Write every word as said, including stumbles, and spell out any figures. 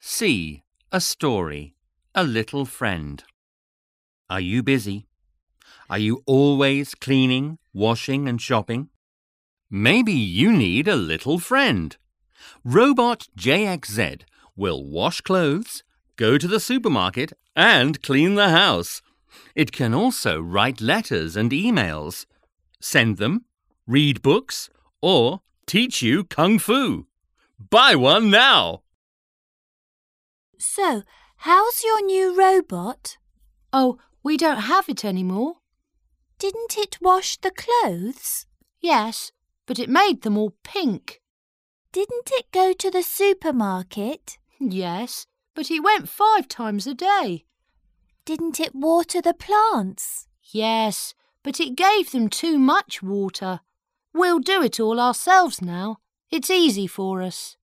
C. A story. A little friend. Are you busy? Are you always cleaning, washing and shopping? Maybe you need a little friend. Robot J X Z will wash clothes, go to the supermarket and clean the house. It can also write letters and emails, send them, read books, or teach you Kung Fu. Buy one now! So, how's your new robot? Oh, we don't have it anymore. Didn't it wash the clothes? Yes, but it made them all pink. Didn't it go to the supermarket? Yes, but it went five times a day. Didn't it water the plants? Yes, but it gave them too much water. We'll do it all ourselves now. It's easy for us.